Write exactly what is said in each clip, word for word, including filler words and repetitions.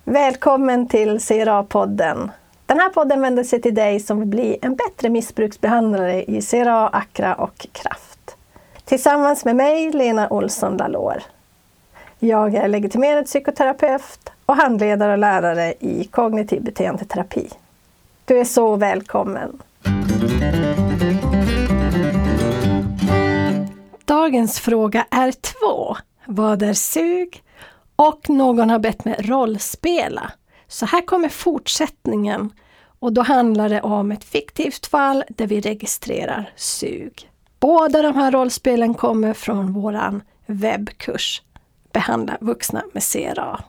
Välkommen till C R A-podden. Den här podden vänder sig till dig som vill bli en bättre missbruksbehandlare i C R A, Accra och Kraft. Tillsammans med mig, Lena Olsson Lalor. Jag är legitimerad psykoterapeut och handledare och lärare i kognitiv beteendeterapi. Du är så välkommen. Dagens fråga är två. Vad är sug? Och någon har bett mig rollspela. Så här kommer fortsättningen. Och då handlar det om ett fiktivt fall där vi registrerar sug. Båda de här rollspelen kommer från våran webbkurs. Behandla vuxna med C R A.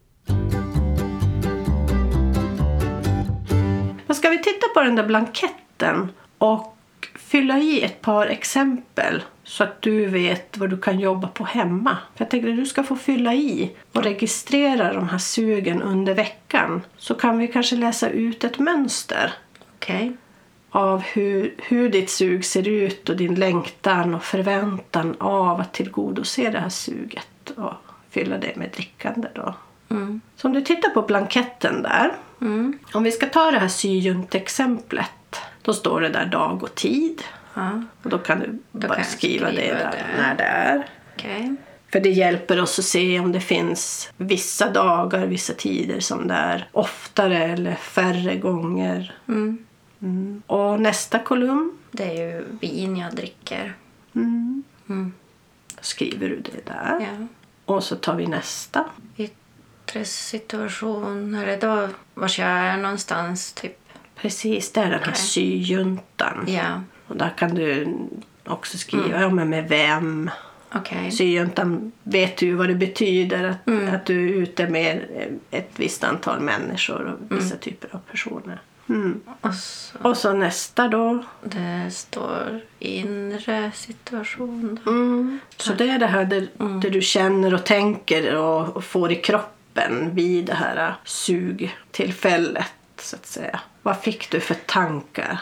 Då ska vi titta på den där blanketten och fylla i ett par exempel så att du vet vad du kan jobba på hemma. För jag tänkte att du ska få fylla i och registrera de här sugen under veckan. Så kan vi kanske läsa ut ett mönster. Okej. Okay. Av hur, hur ditt sug ser ut och din längtan och förväntan av att tillgodose det här suget. Och fylla det med drickande då. Mm. Så om du tittar på blanketten där. Mm. Om vi ska ta det här syjuntexemplet. Då står det där dag och tid. Ja. Och då kan du då bara kan skriva, skriva det där, det när det är. Okay. För det hjälper oss att se om det finns vissa dagar, vissa tider som det är oftare eller färre gånger. Mm. Mm. Och nästa kolumn. Det är ju vin jag dricker. Mm. Mm. Då skriver du det där. Ja. Och så tar vi nästa. Yttre situation. Är det då var jag är någonstans typ? Precis, det är den här okay. syjuntan. Ja. Och där kan du också skriva mm. ja, men med vem. Okay. Syjuntan vet du vad det betyder att, mm. att du är ute med ett visst antal människor och vissa mm. typer av personer. Mm. Och, så, och så nästa då. Det står inre situation. Mm. Så det är det här där, mm. där du känner och tänker och, och får i kroppen vid det här sugtillfället så att säga. Vad fick du för tankar?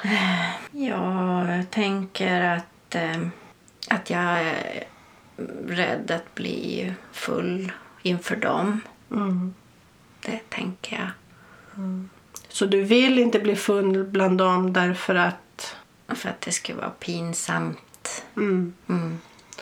Ja, jag tänker att, eh, att jag är rädd att bli full inför dem. Mm. Det tänker jag. Mm. Så du vill inte bli full bland dem därför att... För att det ska vara pinsamt. Mm. Mm.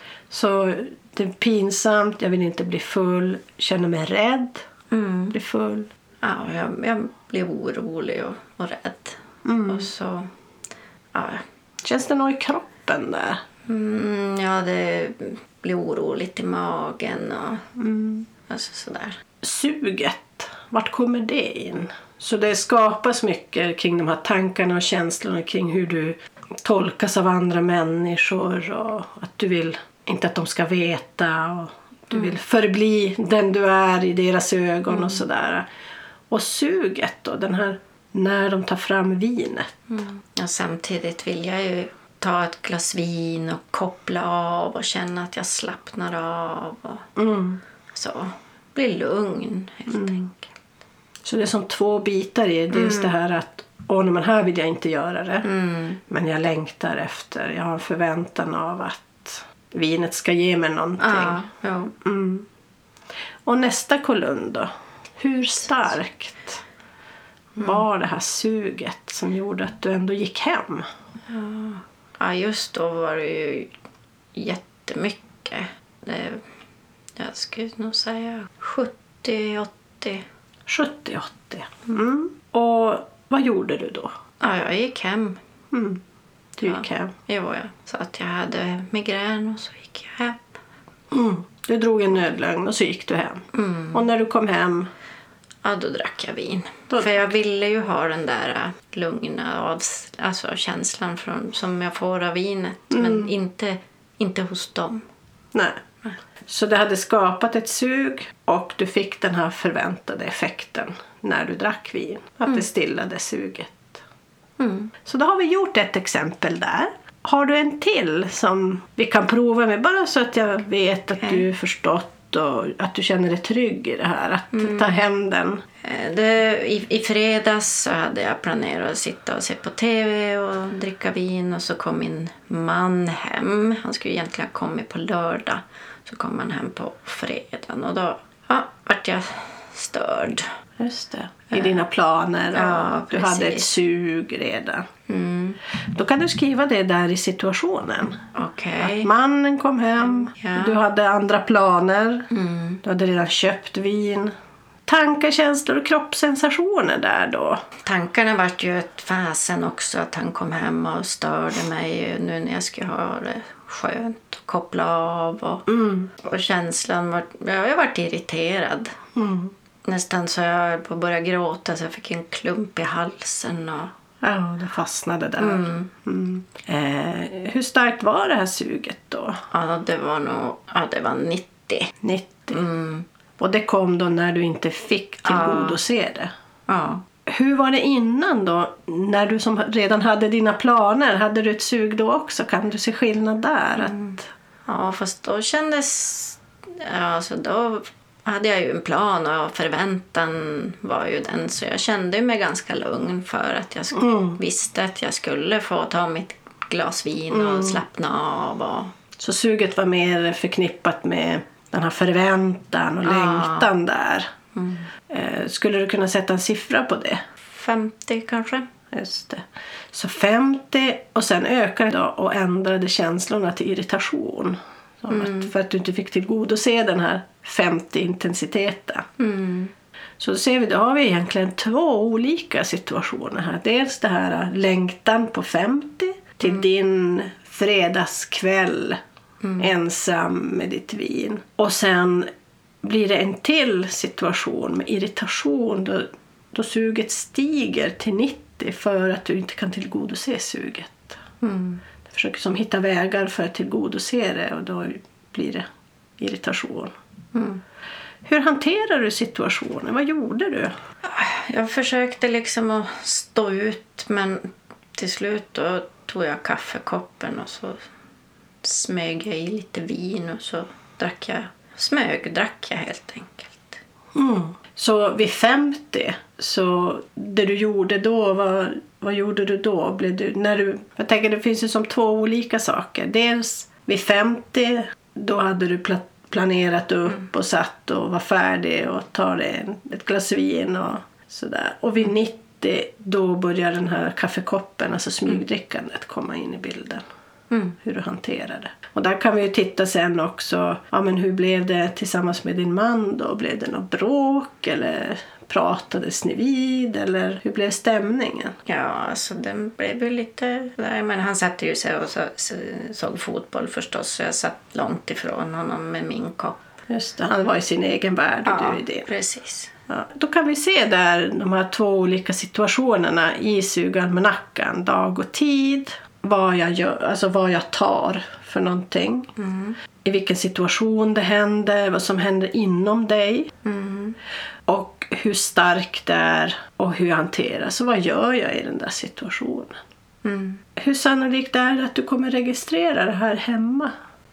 Så det är pinsamt, jag vill inte bli full, känner mig rädd, mm. bli full. Ja, jag, jag blir orolig och, och rädd. Mm. Och så... Ja. Känns det något i kroppen där? Mm, ja, det blir oroligt i magen och mm. alltså sådär. Suget, vart kommer det in? Så det skapas mycket kring de här tankarna och känslorna kring hur du tolkas av andra människor och att du vill inte att de ska veta och du mm. vill förbli den du är i deras ögon mm. och sådär. Och suget då, den här när de tar fram vinet. Mm. Och samtidigt vill jag ju ta ett glas vin och koppla av och känna att jag slappnar av och mm. så bli lugn helt mm. enkelt. Så det är som två bitar i det. Just mm. det här att åh, men här vill jag inte göra det. Mm. Men jag längtar efter. Jag har en förväntan av att vinet ska ge mig någonting. Ja, ja. Mm. Och nästa kolumn då. Hur starkt mm. var det här suget som gjorde att du ändå gick hem? Ja, ja just då var det ju jättemycket. Det, jag skulle nog säga sjuttio åttio. sjuttio åttio. Mm. Och vad gjorde du då? Ja, jag gick hem. Mm. Du gick ja. hem? Jo, ja. Så att jag hade migrän och så gick jag hem. Mm. Du drog en nödlögn och så gick du hem. Mm. Och när du kom hem? Ja, då drack jag vin. Då... För jag ville ju ha den där lugna av, alltså känslan från, som jag får av vinet. Mm. Men inte, inte hos dem. Nej. Nej. Så det hade skapat ett sug och du fick den här förväntade effekten när du drack vin. Att mm. det stillade suget. Mm. Så då har vi gjort ett exempel där. Har du en till som vi kan prova med? Bara så att jag vet att okay. du förstått och att du känner dig trygg i det här. Att mm. ta hem den. Det, i, I fredags så hade jag planerat att sitta och se på tv och dricka vin. Och så kom min man hem. Han skulle egentligen ha kommit på lördag. Så kom han hem på fredagen. Och då ja, vart jag störd. Just det. I dina planer. Och Ja, du precis. hade ett sug redan. Mm. Då kan du skriva det där i situationen. Okej. Att mannen kom hem. Ja. Du hade andra planer. Mm. Du hade redan köpt vin. Tankar, känslor och kroppssensationer där då. Tankarna vart ju ett fasen också att han kom hem och störde mig nu när jag skulle ha det skönt och koppla av. Och, Mm. och känslan var, ja, jag vart irriterad. Mm. Nästan så jag höll på att börja gråta så jag fick en klump i halsen. Och, Ja, det fastnade där. mm. Mm. Eh, hur starkt var det här suget då? Ja, det var nog, ja, det var nittio. nittio. Mm. Och det kom då när du inte fick tillgodose det. Ja. Hur var det innan då? När du som redan hade dina planer, hade du ett sug då också? Kan du se skillnad där? Mm. Att... Ja, fast då kändes... Ja, alltså då hade jag ju en plan och förväntan var ju den. Så jag kände mig ganska lugn för att jag sk- Mm. visste att jag skulle få ta mitt glas vin och Mm. slappna av. Och... Så suget var mer förknippat med den här förväntan och Ja. längtan där. Mm. Eh, skulle du kunna sätta en siffra på det? femtio kanske. Just det. Så femtio och sen ökade det då och ändrade känslorna till irritation. Så Mm. att, för att du inte fick tillgodose den här femtio-intensiteten. Mm. Så då ser vi, då har vi egentligen två olika situationer här. Dels det här längtan på femtio till Mm. din fredagskväll Mm. ensam med ditt vin. Och sen blir det en till situation med irritation då, då suget stiger till nittio för att du inte kan tillgodose suget. Mm. Du försöker som hitta vägar för att tillgodose det och då blir det irritation. Mm. Hur hanterar du situationen? Vad gjorde du? Jag försökte liksom att stå ut, men till slut då tog jag kaffekoppen och så smög jag i lite vin och så drack jag, smög drack jag helt enkelt. Mm. Så vid femtio, så det du gjorde då, vad, vad gjorde du då? Blev du, när du, jag tänker det finns ju som två olika saker. Dels vid femtio, då hade du pla- planerat upp och satt och var färdig och tar en, ett glas vin och sådär. Och vid nittio, då börjar den här kaffekoppen, alltså smygdrickandet, komma in i bilden. Mm. Hur du hanterar det. Och där kan vi ju titta sen också, ja men hur blev det tillsammans med din man då? Blev det något bråk eller pratades ni vid eller hur blev stämningen? Ja, alltså den blev ju lite... Nej, men han satte ju sig och så, så, såg fotboll förstås, så jag satt långt ifrån honom med min kopp. Just det, han var i sin egen värld och Ja, du i det. precis. Ja, då kan vi se där de här två olika situationerna i sugalmanackan, dag och tid. Vad jag gör, alltså vad jag tar för någonting. Mm. I vilken situation det händer, vad som händer inom dig. Mm. Och hur stark det är och hur jag hanterar. Så vad gör jag i den där situationen? Mm. Hur sannolikt är det att du kommer registrera det här hemma?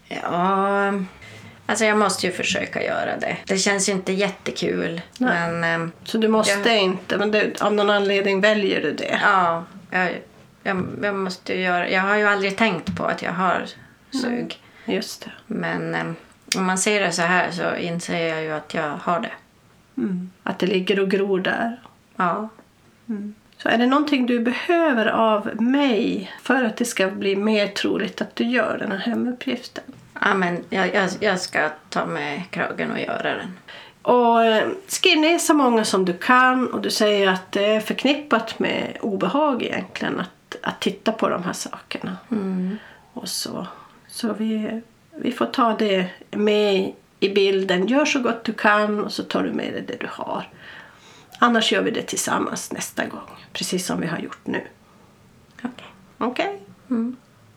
Ja, alltså jag måste ju försöka göra det. Det känns ju inte jättekul. Nej. Men äm, Så du måste Jag- inte, men det, av någon anledning väljer du det. ja, jag, jag, jag måste ju göra... Jag har ju aldrig tänkt på att jag har sug. Just det. Men äm, om man ser det så här så inser jag ju att jag har det. Mm. Att det ligger och gror där. Ja. Så är det någonting du behöver av mig för att det ska bli mer troligt att du gör den här hemuppgiften? Ja, men jag, jag, jag ska ta med kragen och göra den. Och eh, skriv ner så många som du kan och du säger att det är förknippat med obehag egentligen att, att titta på de här sakerna. Mm. Och så så vi, vi får ta det med i bilden. Gör så gott du kan och så tar du med dig det du har. Annars gör vi det tillsammans nästa gång. Precis som vi har gjort nu. Okej. Okej? Mm.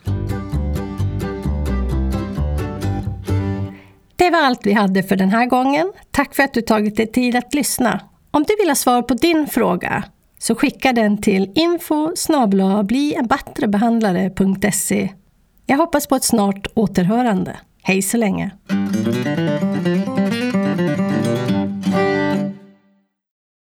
Det var allt vi hade för den här gången. Tack för att du tagit dig tid att lyssna. Om du vill ha svar på din fråga så skicka den till info snabel-a bli en bättre behandlare punkt se. Jag hoppas på ett snart återhörande. Hej så länge!